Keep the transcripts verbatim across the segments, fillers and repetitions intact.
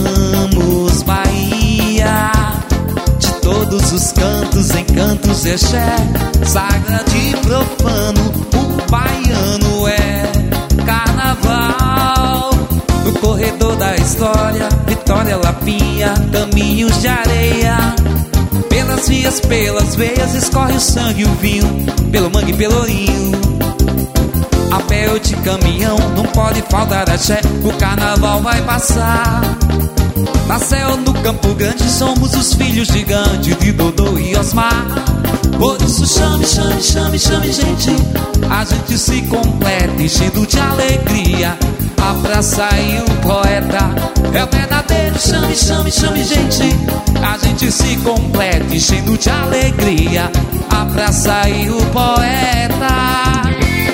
chamamos Bahia. De todos os cantos, encantos, exé, sagrado e profano, o baiano é carnaval. No corredor da história, Vitória, Lapinha, caminhos de areia. Pelas vias, pelas veias, escorre o sangue e o vinho, pelo mangue e pelourinho. A pé ou de caminhão, não pode faltar axé, o carnaval vai passar. Na céu, no Campo Grande, somos os filhos gigantes de Dodô e Osmar. Por isso chame, chame, chame, chame gente, a gente se completa, enchendo de alegria. A praça e o poeta é o verdadeiro. Chame, chame, chame gente, a gente se completa, enchendo de alegria. A praça e o poeta.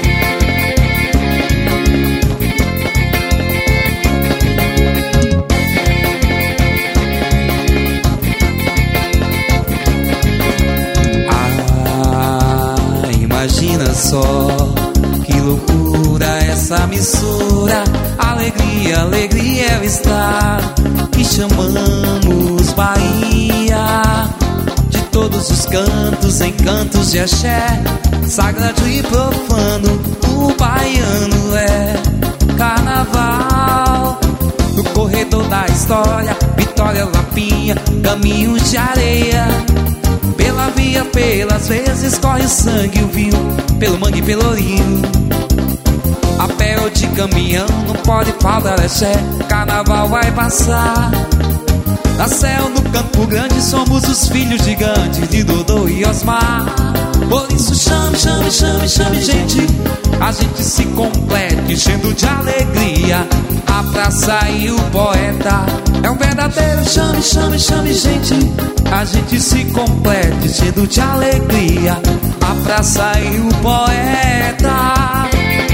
Imagina só, que loucura essa missura. Alegria, alegria é o estar que chamamos Bahia. De todos os cantos, encantos de axé, sagrado e profano, o baiano é carnaval. No corredor da história, Vitória, Lapinha, caminhos de areia. Pela via, pelas vezes, corre o sangue e o vinho, pelo mangue e pelourinho. A pé ou de caminhão, não pode faltar axé, carnaval vai passar. Na céu, no Campo Grande, somos os filhos gigantes de Dodô e Osmar. Por isso chame, chame, chame, chame gente, a gente se completa, enchendo de alegria. A praça e o poeta é um verdadeiro. Chame, chame, chame gente, a gente se completa, enchendo de alegria. A praça e o poeta.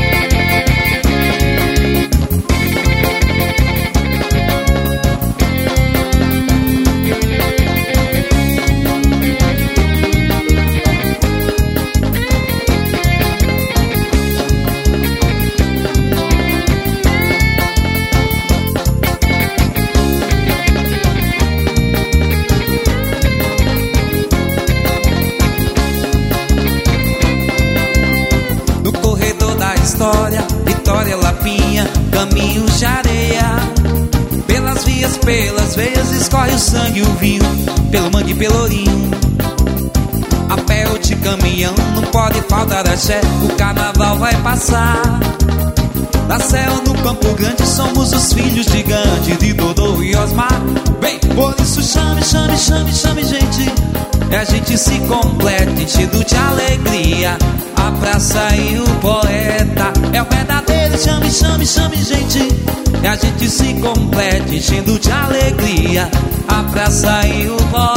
Vitória, Lapinha, caminhos de areia. Pelas vias, pelas veias, escorre o sangue e o vinho, pelo mangue e pelourinho. A pé ou de caminhão, não pode faltar axé, o carnaval vai passar. Na céu, no Campo Grande, somos os filhos gigantes de Dodô e Osmar. Bem, por isso chame, chame, chame, chame gente, e a gente se completa, enchido de alegria. A praça e o poeta é o verdadeiro. Chame, chame, chame gente, e a gente se completa, enchendo de alegria. A praça e o poeta.